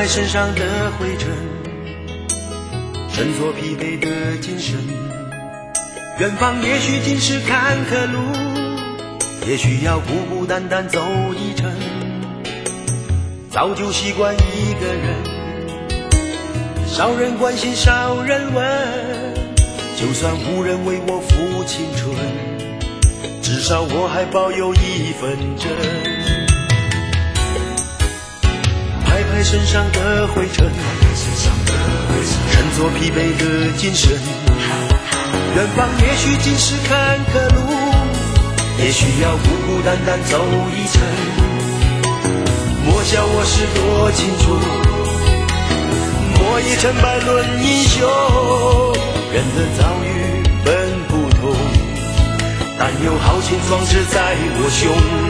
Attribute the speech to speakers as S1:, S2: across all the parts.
S1: 拍身上的灰尘，振作疲惫的精神。远方也许尽是坎坷路，也许要孤孤单单走一程。早就习惯一个人，少人关心少人问，就算无人为我付青春，至少我还保有一分真。拍拍身上的灰尘，振作疲惫的精神。远方也许尽是坎坷路，也许要孤孤单单走一程。莫笑我是多情处，莫以成败论英雄。人的遭遇本不同，但有豪情壮志在我胸。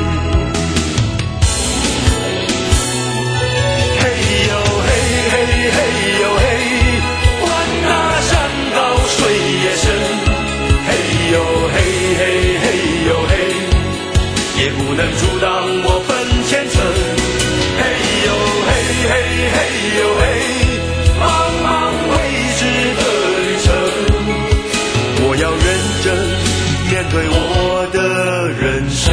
S1: 嘿呦嘿嘿嘿呦嘿，管那山高水也深。嘿呦嘿嘿嘿呦嘿，也不能阻挡我奔前程。嘿呦嘿嘿嘿呦嘿，茫茫未知的旅程，我要认真面对我的人生。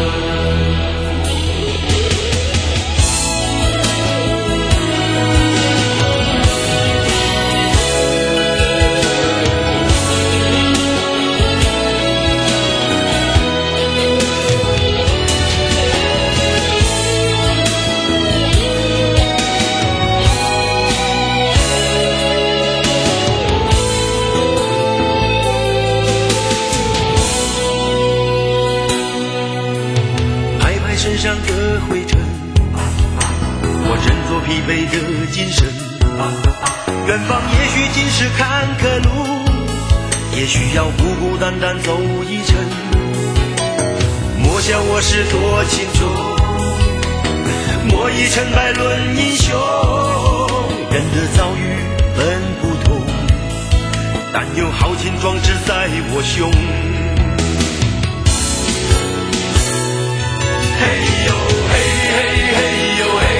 S1: 身上的灰尘，我振作疲惫的精神。远方也许尽是坎坷路，也许要孤孤单单走一程。莫笑我是多情种，莫以成败论英雄。人的遭遇本不同，但有豪情壮志在我胸。嘿呦